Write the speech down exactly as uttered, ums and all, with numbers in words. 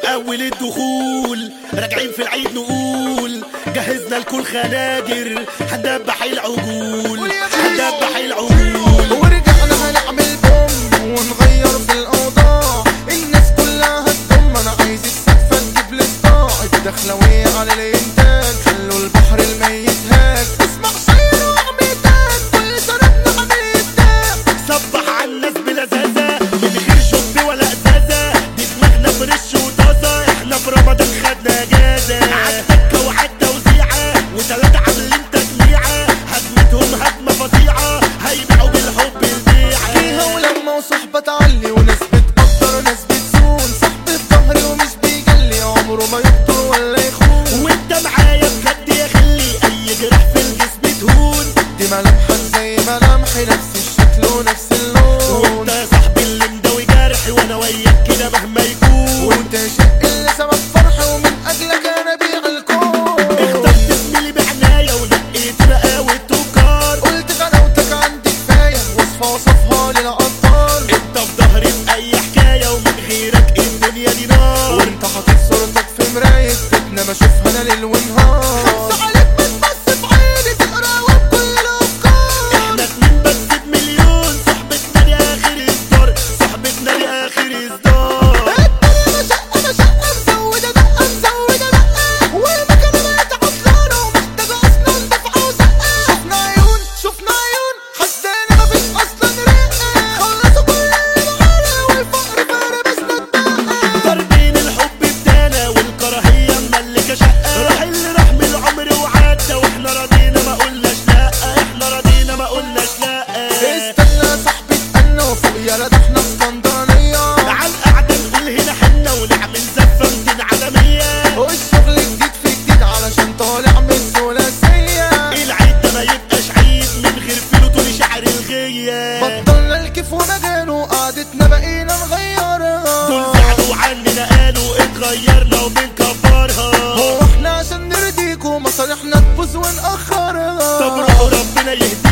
اول الدخول راجعين في العيد نقول جهزنا لكل خناجر هندبح العجول هندبح العجول ورجعنا هنعمل بوم ونغير في الاوضاع. الناس كلها هتضم انا عايز السقفه تجيب لي صداع. الدخلويه على الانتاج خلوا البحر الميت هاك. اسمع شير وعميتك كل شربنا عمل ابداع. صبح على الناس بلذاذه من غير شب ولا ازازه. دي دماغنا فريش وطازه احنا في رمضان خدنا اجازه. عالدكه وعالتوزيعه وتلاته عاملين تجميعه. هجمتهم هجمه فظيعه هيبيعوا بالحب البيعه. فيها ولما وصحبه تعلي وناس بتقدر وناس بتسون. صاحبي في ظهري ومش بيجلي عمره ما يقدر ولا يخون. وانت معايا بجد يا خلي اي جراح في الجسم تهون. دي ملامحك زي ملامحي نفس الشكل ونفس اللون. وانت يا صاحبي اللي مداوي جرحي وانا وياك كده مهما يكون. وانت شق اللي سبب فرحي ومن اجلك انا بيع الكون. اخترت زميلي بعناية ونقيت رقاوة تجار. قلت غلاوتك عندي كفايه وصفه وصفها للعطار. انت في ظهري في اي حكاية ومن غيرك الدنيا دي نار. وانت حاطط صورتك في مرايه بيتنا بشوفها انا ليل ونهار. خمسه عليك بتبص في عيني تقرا وبكل الافكار. احنا اتنين بس بمليون صاحبتنا دي اخر اصدار. صاحبتنا دي اخر اصدار. الدنيا مشقه مشقه مزوده دقه مزوده دقه. والمكنه بقت عطلانه ومحتاجه اصلا دفعه وزقه. شفنا عيون شفنا عيون حسينا مفيش اصلا رقه. خلصوا كل اللي معانا والفقر فاربسنا الدقه. ضاربين الحب بتاعنا والكراهية مملكة شقة. راح اللي راح من العمر وعدى واحنا راضينا ما قلناش لا. احنا راضينا ما قلناش لا. استنى يا صاحبي استنى وفوق يا ده احنا اسكندرانية. عالقعدة نقول هنا حنة ونعمل زفة ميتين عالمية. والشغل جديد في جديد علشان طالع من الثلاثية. العيد ده ما يبقاش عيد من غير فيلو طول شعر الغية. بطلنا الكيف ومجاله وقعدتنا بقينا نغيرها. دول زعلوا عننا قالوا اتغيرنا وبنكبرها. هو احنا عشان نرضيكوا مصالحنا تبوظ ونأخرها. طب روحوا ربنا يهديكوا.